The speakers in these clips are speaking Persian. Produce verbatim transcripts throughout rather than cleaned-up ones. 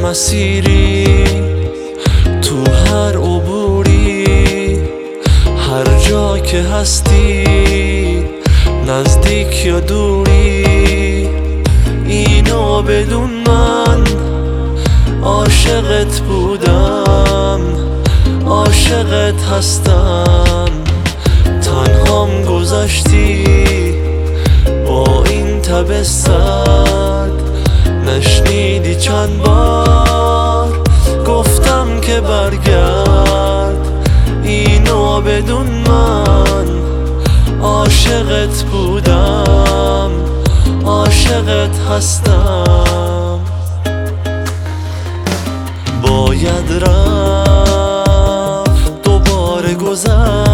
مسیری، تو هر عبوری، هر جا که هستی، نزدیک یا دوری، اینو بدون من عاشقت بودم، عاشقت هستم. تنهام گذشتی با این تب سرد، نشنیدی چند بار گفتم که برگرد، اینو بدون من عاشقت بودم، عاشقت هستم. باید رفت دوباره گذشت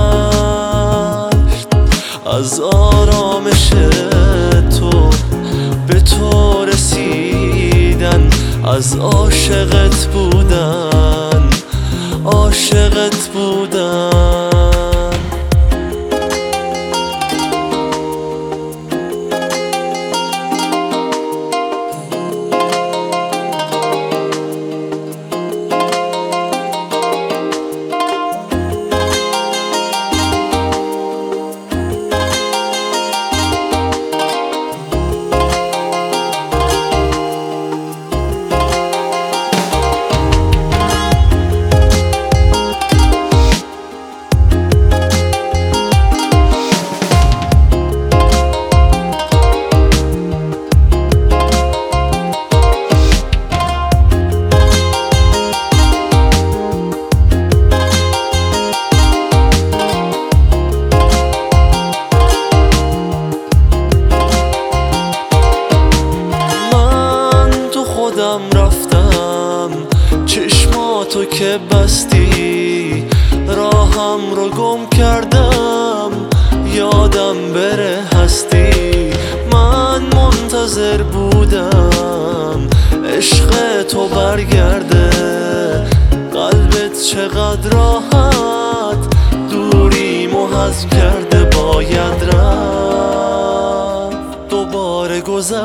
از آرامش تو، به تو رسیدن از عاشقت بودن، عاشقت بودن. رفتم چشماتو که بستی، راهم رو گم کردم، یادم بره هستی. من منتظر بودم عشق تو برگرده، قلبت چقدر راحت دوریمو حذف کرده. باید رفت دوباره گذشت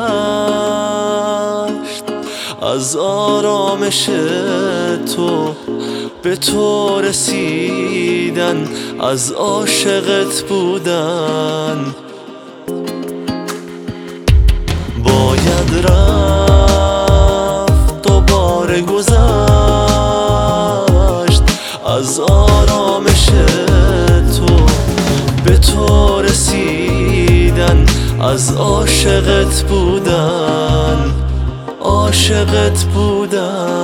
از آرامش تو، به تو رسیدن از عاشقت بودن. باید رفت دوباره گذشت از آرامش تو، به تو رسیدن از عاشقت بودن، عاشقت بودم.